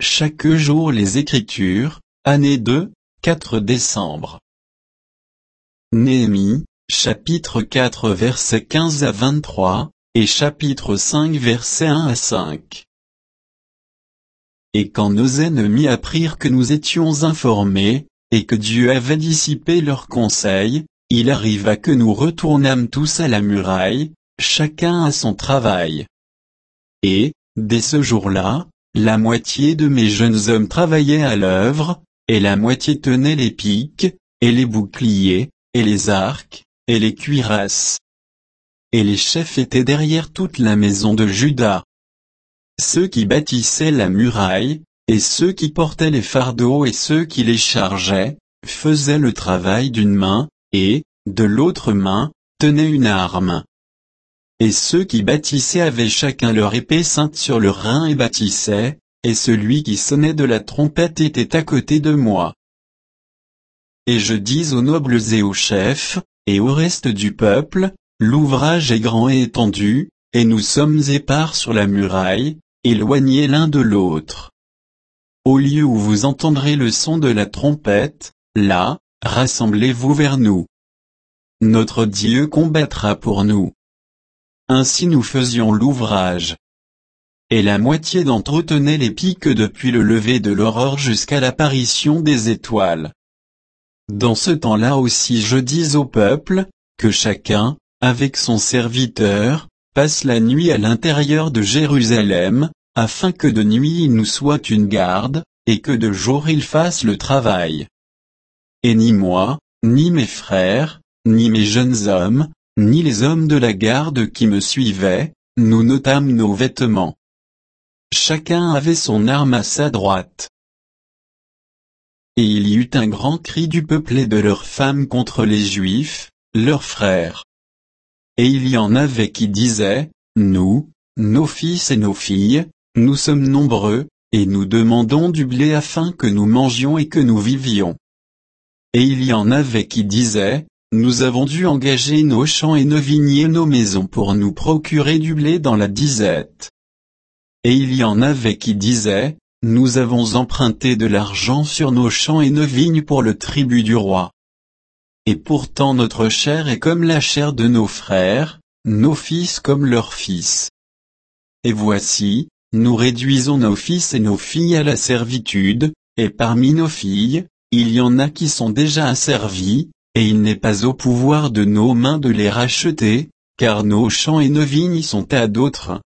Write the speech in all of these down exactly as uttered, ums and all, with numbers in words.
chaque jour les Écritures, année deux, quatre décembre. Néhémie, chapitre quatre versets quinze à vingt-trois, et chapitre cinq versets un à cinq. Et quand nos ennemis apprirent que nous étions informés, et que Dieu avait dissipé leurs conseils, il arriva que nous retournâmes tous à la muraille, chacun à son travail. Et, dès ce jour-là, la moitié de mes jeunes hommes travaillaient à l'œuvre, et la moitié tenait les piques, et les boucliers, et les arcs, et les cuirasses. Et les chefs étaient derrière toute la maison de Juda. Ceux qui bâtissaient la muraille, et ceux qui portaient les fardeaux et ceux qui les chargeaient, faisaient le travail d'une main, et, de l'autre main, tenaient une arme. Et ceux qui bâtissaient avaient chacun leur épée ceinte sur le rein et bâtissaient, et celui qui sonnait de la trompette était à côté de moi. Et je dis aux nobles et aux chefs, et au reste du peuple, l'ouvrage est grand et étendu, et nous sommes épars sur la muraille, éloignés l'un de l'autre. Au lieu où vous entendrez le son de la trompette, là, rassemblez-vous vers nous. Notre Dieu combattra pour nous. Ainsi nous faisions l'ouvrage. Et la moitié d'entre eux tenaient les piques depuis le lever de l'aurore jusqu'à l'apparition des étoiles. Dans ce temps-là aussi je dis au peuple, que chacun, avec son serviteur, passe la nuit à l'intérieur de Jérusalem, afin que de nuit il nous soit une garde, et que de jour il fasse le travail. Et ni moi, ni mes frères, ni mes jeunes hommes, ni les hommes de la garde qui me suivaient, nous n'ôtâmes nos vêtements. Chacun avait son arme à sa droite. Et il y eut un grand cri du peuple et de leurs femmes contre les Juifs, leurs frères. Et il y en avait qui disaient, nous, nos fils et nos filles, nous sommes nombreux, et nous demandons du blé afin que nous mangions et que nous vivions. Et il y en avait qui disaient, nous avons dû engager nos champs et nos vignes et nos maisons pour nous procurer du blé dans la disette. Et il y en avait qui disaient, nous avons emprunté de l'argent sur nos champs et nos vignes pour le tribut du roi. Et pourtant notre chair est comme la chair de nos frères, nos fils comme leurs fils. Et voici, nous réduisons nos fils et nos filles à la servitude, et parmi nos filles, il y en a qui sont déjà asservies, et il n'est pas au pouvoir de nos mains de les racheter, car nos champs et nos vignes sont à d'autres.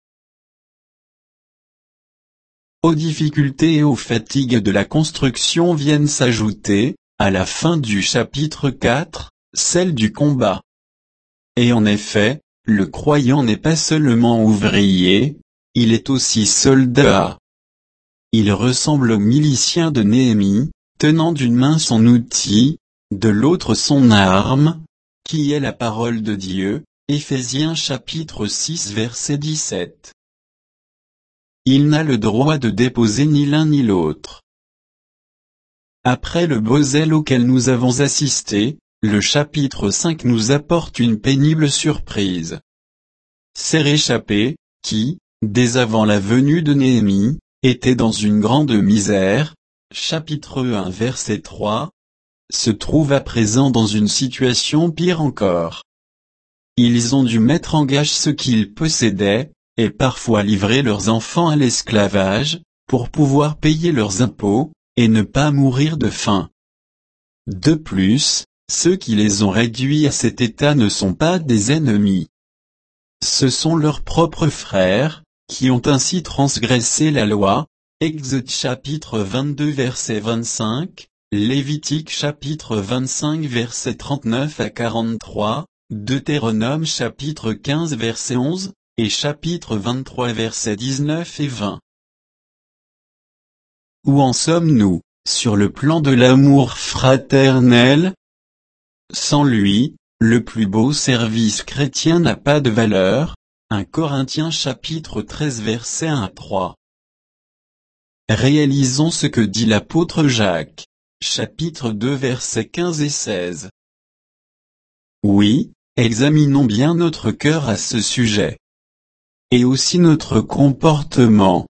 Aux difficultés et aux fatigues de la construction viennent s'ajouter, à la fin du chapitre quatre, celle du combat. Et en effet, le croyant n'est pas seulement ouvrier, il est aussi soldat. Il ressemble au milicien de Néhémie, tenant d'une main son outil, de l'autre son arme, qui est la parole de Dieu, Éphésiens chapitre six verset dix-sept. Il n'a le droit de déposer ni l'un ni l'autre. Après le beau zèle auquel nous avons assisté, le chapitre cinq nous apporte une pénible surprise. C'est Réchapé, qui, dès avant la venue de Néhémie, était dans une grande misère, chapitre un verset trois, se trouve à présent dans une situation pire encore. Ils ont dû mettre en gage ce qu'ils possédaient, et parfois livrer leurs enfants à l'esclavage, pour pouvoir payer leurs impôts, et ne pas mourir de faim. De plus, ceux qui les ont réduits à cet état ne sont pas des ennemis. Ce sont leurs propres frères, qui ont ainsi transgressé la loi, Exode chapitre vingt-deux verset vingt-cinq, Lévitique chapitre vingt-cinq verset trente-neuf à quarante-trois, Deutéronome chapitre quinze verset onze, et chapitre vingt-trois versets dix-neuf et vingt. Où en sommes-nous, sur le plan de l'amour fraternel? Sans lui, le plus beau service chrétien n'a pas de valeur. un Corinthiens chapitre treize verset un à trois. Réalisons ce que dit l'apôtre Jacques, chapitre deux versets quinze et seize. Oui, examinons bien notre cœur à ce sujet. Et aussi notre comportement.